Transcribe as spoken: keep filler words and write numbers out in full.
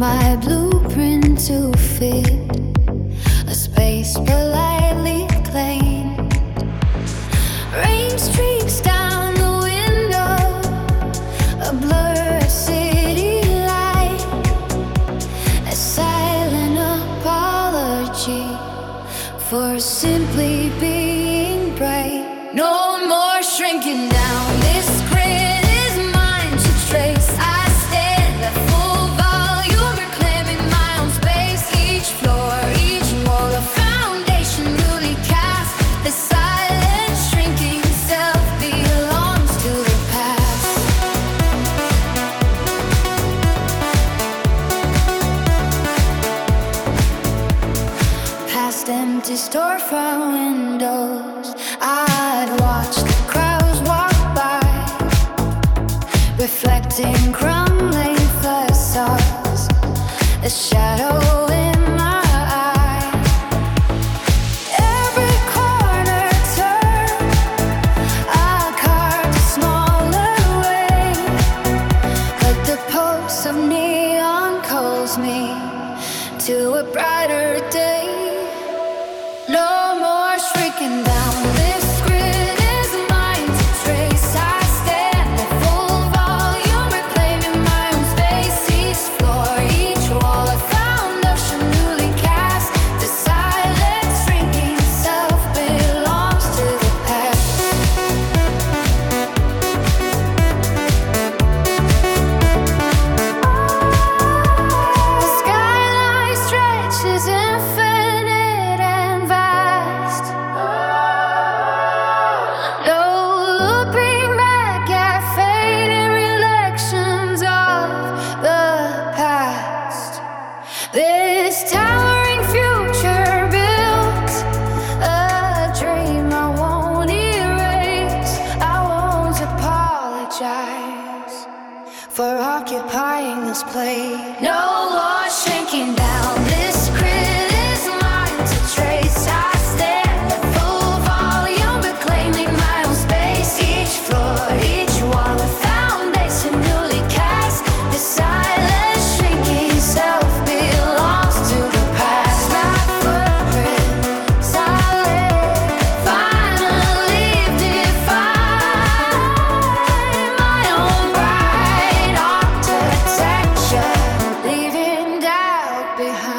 my blueprint to fit a space politely claimed. Rain streaks down the window, a blur of city light, a silent apology for simply being bright. No more shrinking down. This grid is mine to trace. I stand at full volume, reclaiming my own space. Each floor, each wall, a foundation newly cast. The silent shrinking self belongs to the past. Past empty storefront windows, I'd watch the crowds walk by, reflecting crumbling facades, a shadow in my eye. Every corner turn, I carved a smaller way, but the pulse of neon calls me to a brighter day. No more shrinking down. This grid is mine to trace. I stand at full volume, reclaiming my own space. Each floor, each wall, a foundation newly cast. The silent shrinking self belongs to the past. The skyline stretches infinite and vast. No looping back at fading recollections of the past. This towering future built a dream I won't erase. I won't apologize for occupying this place. No more shrinking down. This grid is mine to trace. I stand at full volume, reclaiming my own space. Each floor, each wall, a foundation newly cast. The silent shrinking self belongs to the past. My footprint, solid, finally defined. My own bright architecture, leaving doubt behind.